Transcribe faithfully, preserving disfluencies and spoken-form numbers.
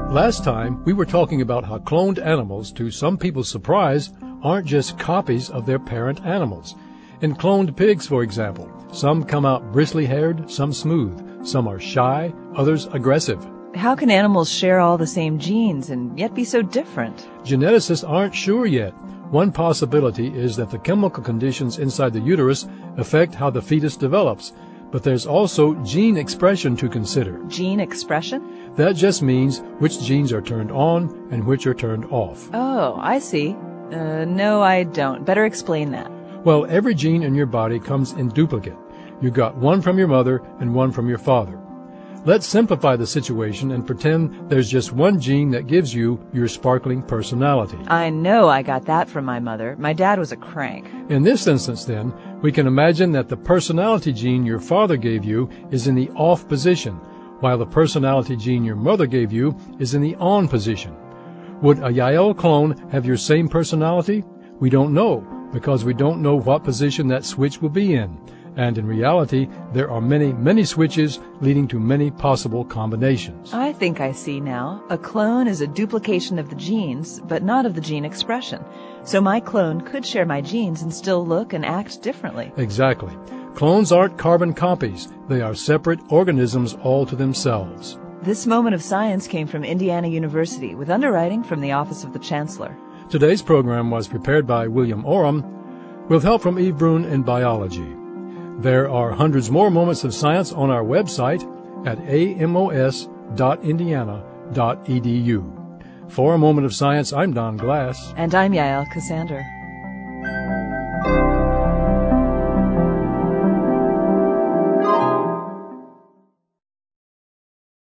Last time, we were talking about how cloned animals, to some people's surprise, aren't just copies of their parent animals. In cloned pigs, for example, some come out bristly-haired, some smooth. Some are shy, others aggressive. How can animals share all the same genes and yet be so different? Geneticists aren't sure yet. One possibility is that the chemical conditions inside the uterus affect how the fetus develops. But there's also gene expression to consider. Gene expression? That just means which genes are turned on and which are turned off. Oh, I see. Uh, no, I don't. Better explain that. Well, every gene in your body comes in duplicate. You got one from your mother and one from your father. Let's simplify the situation and pretend there's just one gene that gives you your sparkling personality. I know I got that from my mother. My dad was a crank. In this instance, then, we can imagine that the personality gene your father gave you is in the off position, while the personality gene your mother gave you is in the on position. Would a Yael clone have your same personality? We don't know, because we don't know what position that switch will be in. And in reality, there are many, many switches leading to many possible combinations. I think I see now. A clone is a duplication of the genes, but not of the gene expression. So my clone could share my genes and still look and act differently. Exactly. Clones aren't carbon copies. They are separate organisms all to themselves. This moment of science came from Indiana University with underwriting from the Office of the Chancellor. Today's program was prepared by William Oram with help from Eve Brun in biology. There are hundreds more moments of science on our website at a m o s dot indiana dot e d u. For A Moment of Science, I'm Don Glass. And I'm Yael Cassander.